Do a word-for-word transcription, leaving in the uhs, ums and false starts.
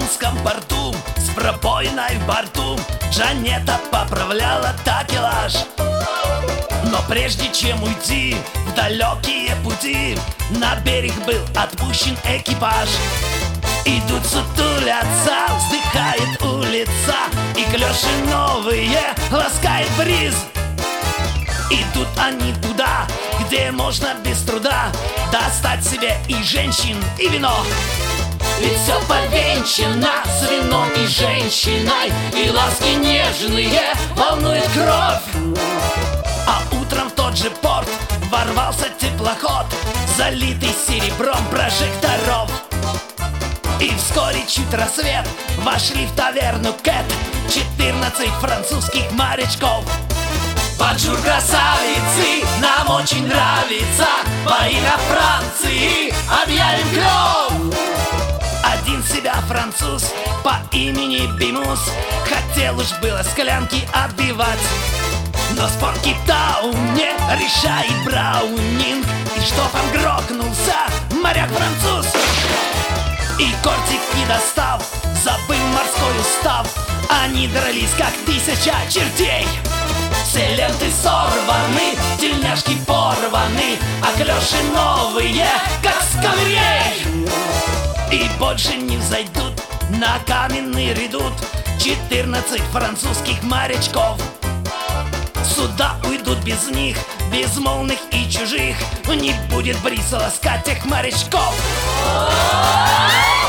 Миланском порту с пробоиной в борту Джанетта поправляла такелаж. Но прежде чем уйти в далекие пути, на берег был отпущен экипаж. Идут, сутулятся, вздыхает улица, и клёши новые ласкает бриз. Идут они туда, где можно без труда достать себе и женщин, и вино. Ведь все повенчано с вином и женщиной, и ласки нежные волнует кровь. А утром в тот же порт ворвался теплоход, залитый серебром прожекторов. И вскоре чуть рассвет вошли в таверну Кэт четырнадцать французских морячков. Бонжур, красавицы, нам очень нравится, во имя Франции объявим клёв. Один себя француз по имени Бимус хотел уж было склянки отбивать, но спор в Кейптауне решает Браунинг, и штофом грохнулся моряк-француз. И кортик не достав, забыл морской устав, они дрались как тысяча чертей. Все ленты сорваны, тельняшки порваны, а клёши новые, как с коврей. И больше не взойдут на каменный редут четырнадцать французских морячков. Суда уйдут без них, безмолвных и чужих, не будет бриса ласкать тех морячков.